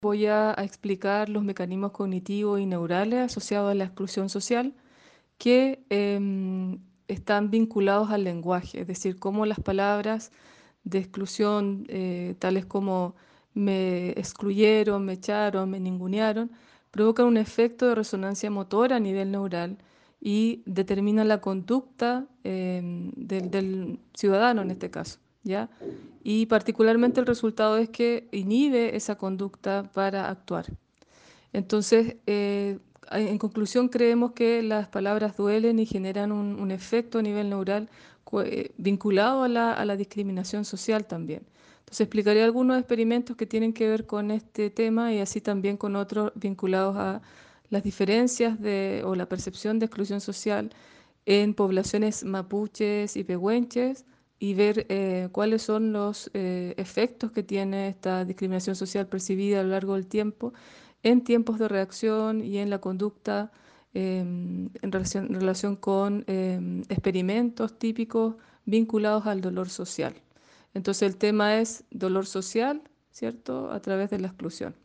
Voy a explicar los mecanismos cognitivos y neurales asociados a la exclusión social que están vinculados al lenguaje, es decir, cómo las palabras de exclusión, tales como me excluyeron, me echaron, me ningunearon, provocan un efecto de resonancia motora a nivel neural y determinan la conducta del ciudadano en este caso, ¿ya? Y particularmente el resultado es que inhibe esa conducta para actuar. Entonces, en conclusión, creemos que las palabras duelen y generan un efecto a nivel neural vinculado a la discriminación social también. Entonces, explicaré algunos experimentos que tienen que ver con este tema y así también con otros vinculados a las diferencias o la percepción de exclusión social en poblaciones mapuches y pehuenches y ver cuáles son los efectos que tiene esta discriminación social percibida a lo largo del tiempo en tiempos de reacción y en la conducta en relación con experimentos típicos vinculados al dolor social. Entonces el tema es dolor social, ¿cierto? A través de la exclusión.